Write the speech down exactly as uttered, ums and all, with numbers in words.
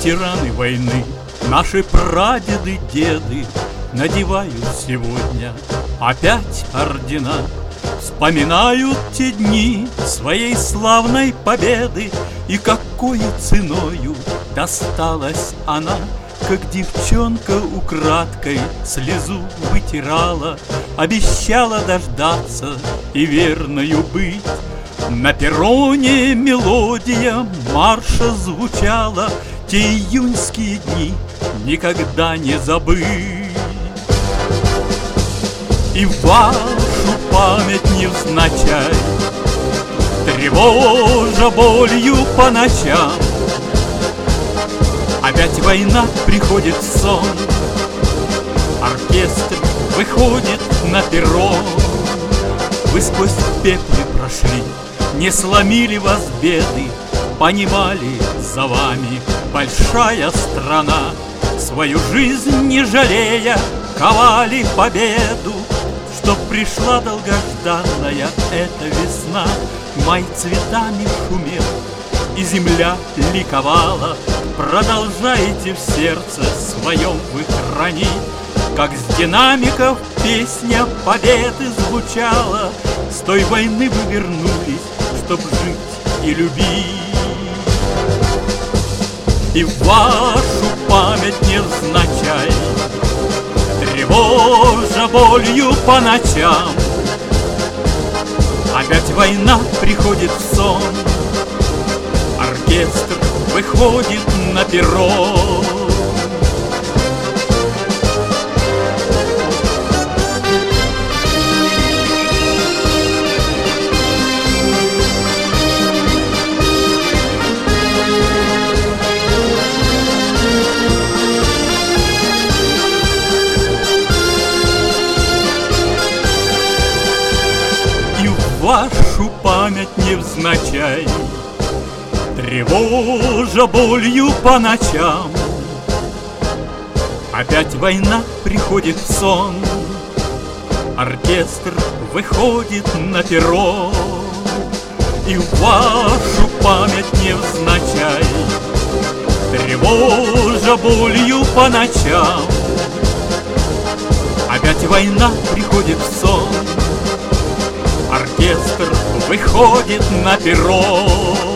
ветераны войны, наши прадеды, деды надевают сегодня опять ордена. Вспоминают те дни своей славной победы, и какой ценою досталась она, как девчонка украдкой слезу вытирала, обещала дождаться и верною быть. На перроне мелодия марша звучала, те июньские дни никогда не забыть. И вашу память невзначай, тревожа болью по ночам, опять война приходит в сон, оркестр выходит на перрон. Вы сквозь пеплы прошли, не сломили вас беды, понимали, за вами большая страна. Свою жизнь не жалея ковали победу, чтоб пришла долгожданная эта весна. Май цветами шумел, и земля ликовала. Продолжайте в сердце своем вы хранить, как с динамиков песня победы звучала. С той войны вы вернулись, чтоб жить и любить. И вашу память невзначай, тревожа болью по ночам, опять война приходит в сон, оркестр выходит на перрон. Вашу память невзначай, тревожа болью по ночам, опять война приходит в сон, оркестр выходит на перрон. И вашу память невзначай, тревожа болью по ночам, опять война приходит в сон, оркестр выходит на перрон.